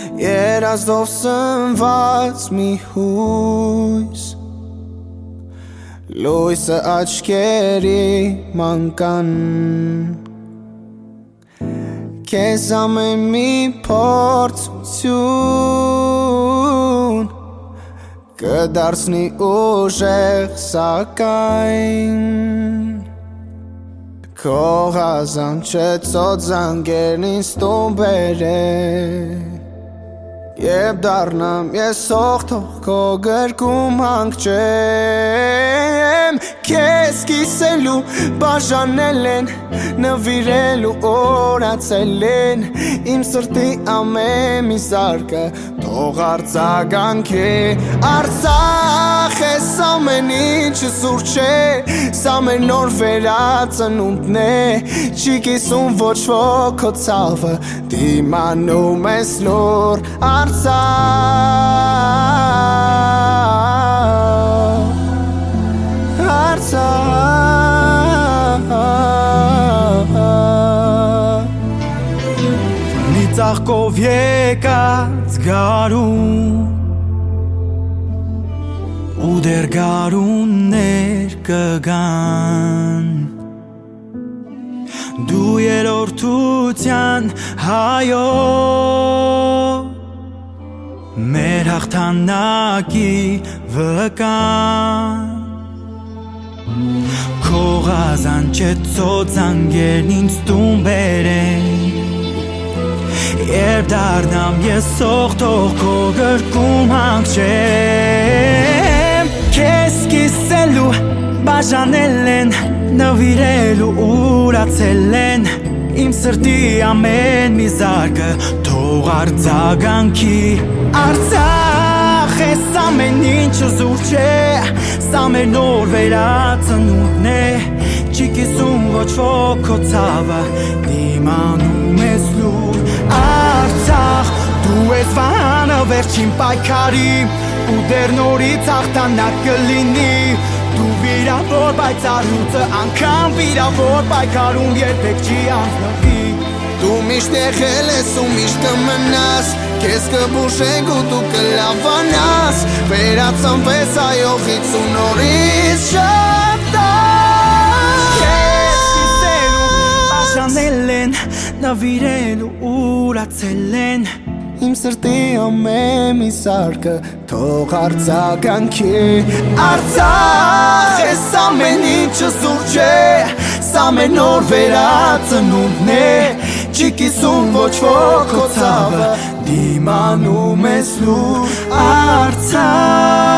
երազով սնված մի հույս լույսը աչքերի մանկան քեզ ամեն մի փորձություն կդարձնի ուժեղ սակայն քո հազանչեցոտ զանգերն ինձ տուն բերեն Եվ դառնամ ես հողթող քո գրկում հանգչեմ Քեզ կիսելու բաժանել են նվիրելու օրացել են Իմ սրտի ամեն մի զարկը թող արձագանքի Արցախ ես ամեն ինչը սուր չէ Սա մեր նոր վերածնունդն է Չի կիսում ոչ ոք քո ցավը Դիմանում ես լուր Մի ծաղկով եկած գարուն ու դեր գարուններ կգան Դու երորդության հայով Մեր հաղթանակի վկան Քո ղազանչեցոտ զանգերն ինձ տուն բերեն Երբ դառնամ ես հողթող քո գրկում հանգչեմ Քեզ կիսելու բաժանել են նվիրելու ուրացել են Իմ սրտի ամեն մի զարկը թող արձագանքի Արցախ ես ամեն ինչը զուր չէ Սա մեր նոր վերածնունդն է Չի կիսում ոչ ոք քո ցավը Դիմանում ես լուր Արցախ դու ես վահանը վերջին պայքարի Ու դեռ նորից հաղթանակ կլինի Դու վիրավոր բայց առյուծը անգամ վիրավոր պայքարում երբեք չի անձնվի Դու միշտ եղել ես ու միշտ կմնաս Քեզ կբուժենք ու դու կլավանաս Վերածնվես այողից ու նորից շապտաս Քեզ կիսելու բաժանել են նվիրելու ուրացել են Իմ սրտի ամեն մի զարկը թող արձագանքի Արցախ ես ամեն ինչը սուր չէ Սա մեր նոր վերածնունդն է Չի կիսում ոչ ոք քո ցավը Դիմանում ես լուր Արցախ